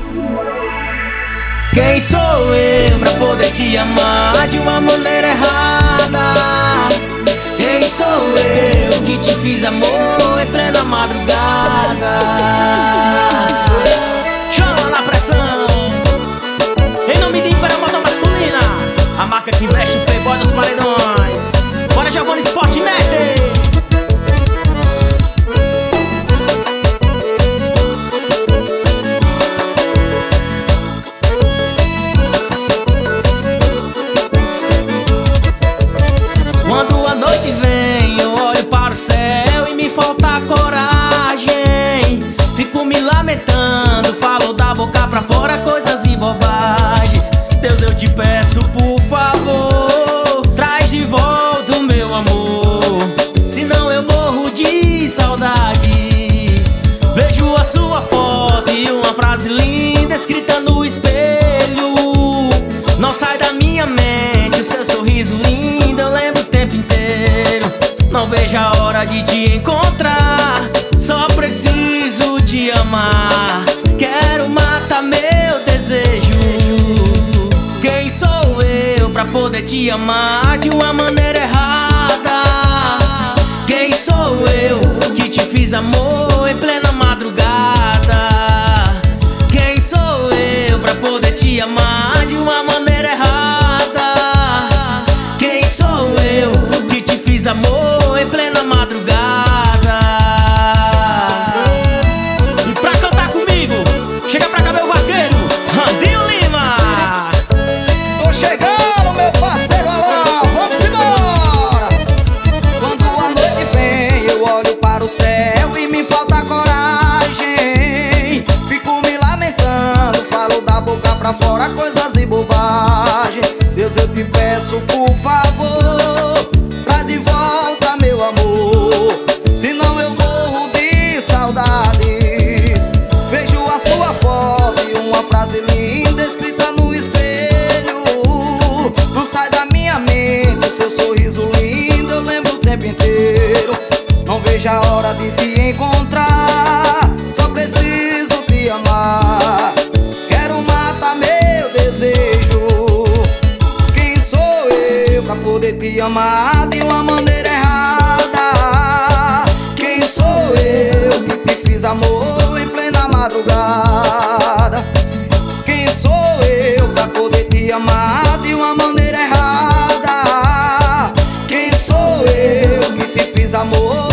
Quem sou eu pra poder te amar de uma maneira errada? Quem sou eu que te fiz amor em plena madrugada? Chama na pressão, em nome de Império Moda Masculina, a marca que veste o playboy dos paredões. Bora Giovanni Sport Net. Quando a noite vem, eu olho para o céu e me falta coragem. Fico me lamentando, falo da boca pra fora coisas e bobagens. Deus, eu te peço, por favor, traz de volta o meu amor, senão eu morro de saudade. Vejo a sua foto e uma frase linda escrita no espelho. Não sai da minha mente o seu sorriso lindo, eu lembro o tempo inteiro. Não vejo a hora de te encontrar, só preciso te amar. Quero matar meu desejo. Quem sou eu pra poder te amar de uma maneira errada? Quem sou eu que te fiz amor em plena madrugada? Quem sou eu pra poder te amar de uma maneira errada? Quem sou eu que te fiz amor em plena madrugada? E pra cantar comigo, chega pra cá meu vaqueiro, Randinho Lima. Tô chegando, meu parceiro Alain, vamos embora. Quando a noite vem, eu olho para o céu e me falta coragem. Fico me lamentando, falo da boca pra fora coisas e bobagem. Deus, eu te peço, por favor, traz de volta meu amor, senão eu morro de saudades. Vejo a sua foto e uma frase linda escrita no espelho. Não sai da minha mente o seu sorriso lindo, eu lembro o tempo inteiro. Não vejo a hora de te encontrar, só preciso te amar. Quero matar meu desejo. Quem sou eu pra poder te amar de uma maneira errada? Quem sou eu que te fiz amor em plena madrugada? Quem sou eu pra poder te amar de uma maneira errada? Quem sou eu que te fiz amor